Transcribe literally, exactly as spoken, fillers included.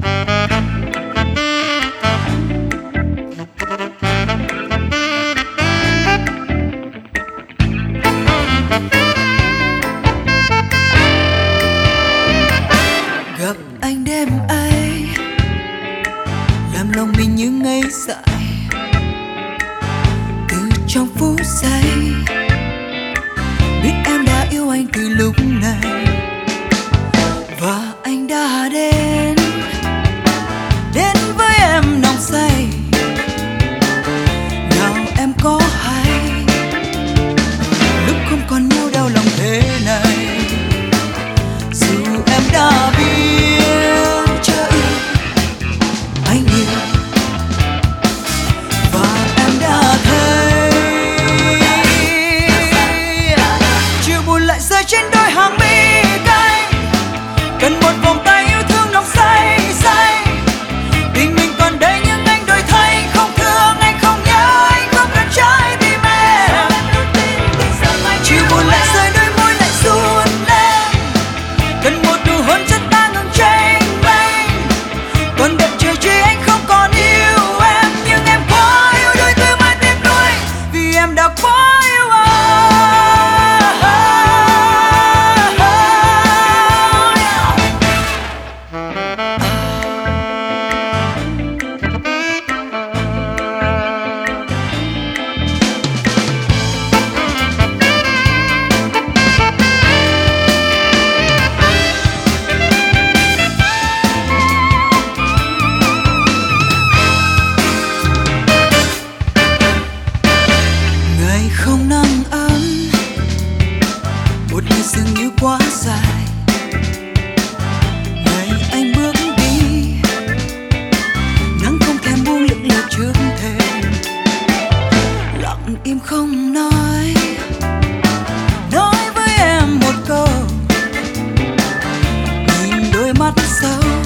Gặp anh đêm ấy làm lòng mình như ngây dại, từ trong phút giây biết em đã yêu anh từ lúc này, và anh đã đến đến với em nồng say. Nào em có hay lúc không còn nhau đau lòng thế này, dù em đã biết chưa yêu anh yêu, và em đã thấy chiều buồn lại rơi trên đôi hàng mi cay, cần một vòng tay yêu thương nồng say say. Tình mình còn đây nhưng anh đổi thay, không thương anh không nhớ anh không cần trái tim em. Chiều buồn lại rơi đôi môi lại run lên, cần một nụ hôn chân ta ngừng tranh vênh. Còn đợi chờ chi anh không còn yêu em, nhưng em quá yêu đôi từ mai tiếc nuối, vì em đã quá yêu anh. Ngày không nắng ấm, một ngày dường như quá dài. Ngày anh bước đi, nắng không thèm buông lững lờ trước thềm, lặng im không nói, nói với em một câu, nhìn đôi mắt sâu